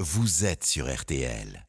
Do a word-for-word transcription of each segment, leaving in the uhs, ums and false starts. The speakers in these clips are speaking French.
vous êtes sur R T L.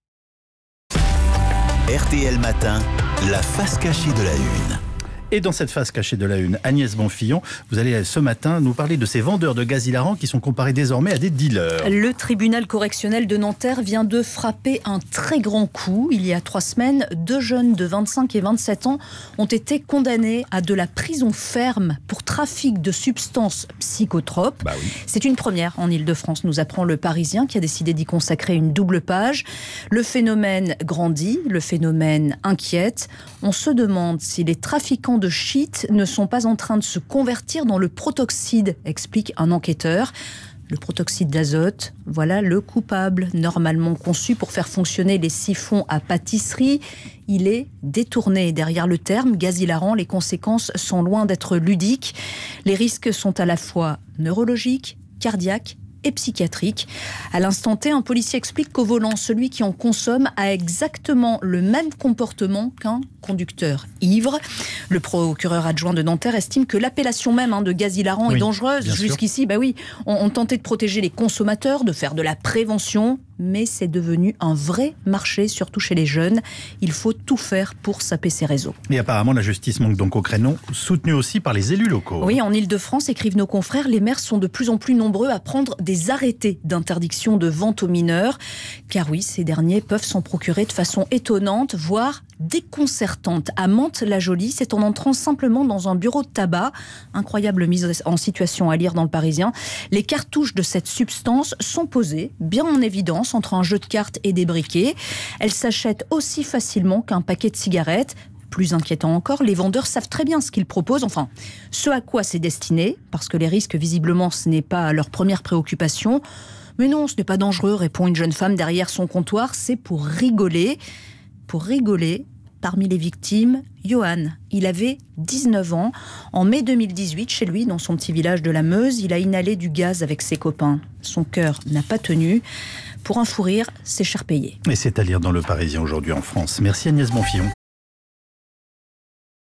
R T L Matin, la face cachée de la Une. Et dans cette face cachée de la Une, Agnès Bonfillon, vous allez ce matin nous parler de ces vendeurs de gaz hilarants qui sont comparés désormais à des dealers. Le tribunal correctionnel de Nanterre vient de frapper un très grand coup. Il y a trois semaines, deux jeunes de vingt-cinq et vingt-sept ans ont été condamnés à de la prison ferme pour trafic de substances psychotropes. Bah oui. C'est une première en Ile-de-France, nous apprend Le Parisien, qui a décidé d'y consacrer une double page. Le phénomène grandit, le phénomène inquiète. On se demande si les trafiquants de shit ne sont pas en train de se convertir dans le protoxyde, explique un enquêteur. Le protoxyde d'azote, voilà le coupable, normalement conçu pour faire fonctionner les siphons à pâtisserie. Il est détourné. Derrière le terme gaz hilarant, les conséquences sont loin d'être ludiques. Les risques sont à la fois neurologiques, cardiaques et psychiatrique. À l'instant T, un policier explique qu'au volant, celui qui en consomme a exactement le même comportement qu'un conducteur ivre. Le procureur adjoint de Nanterre estime que l'appellation même hein, de gaz hilarant oui, est dangereuse. Jusqu'ici, bah oui, on, on tentait de protéger les consommateurs, de faire de la prévention, mais c'est devenu un vrai marché, surtout chez les jeunes. Il faut tout faire pour saper ces réseaux. Et apparemment, la justice manque donc au créneau, soutenue aussi par les élus locaux. Oui, en Ile-de-France, écrivent nos confrères, les maires sont de plus en plus nombreux à prendre des arrêtés d'interdiction de vente aux mineurs. Car oui, ces derniers peuvent s'en procurer de façon étonnante, voire déconcertante. À Mantes-la-Jolie, c'est en entrant simplement dans un bureau de tabac. Incroyable mise en situation à lire dans Le Parisien. Les cartouches de cette substance sont posées, bien en évidence, entre un jeu de cartes et des briquets. Elles s'achètent aussi facilement qu'un paquet de cigarettes. Plus inquiétant encore, les vendeurs savent très bien ce qu'ils proposent, enfin, ce à quoi c'est destiné, parce que les risques, visiblement, ce n'est pas leur première préoccupation. Mais non, ce n'est pas dangereux, répond une jeune femme derrière son comptoir, c'est pour rigoler. Pour rigoler, parmi les victimes, Johan. Il avait dix-neuf ans. En mai deux mille dix-huit, chez lui, dans son petit village de la Meuse, il a inhalé du gaz avec ses copains. Son cœur n'a pas tenu. Pour un fou rire, c'est cher payé. Et c'est à lire dans Le Parisien aujourd'hui en France. Merci Agnès Bonfillon.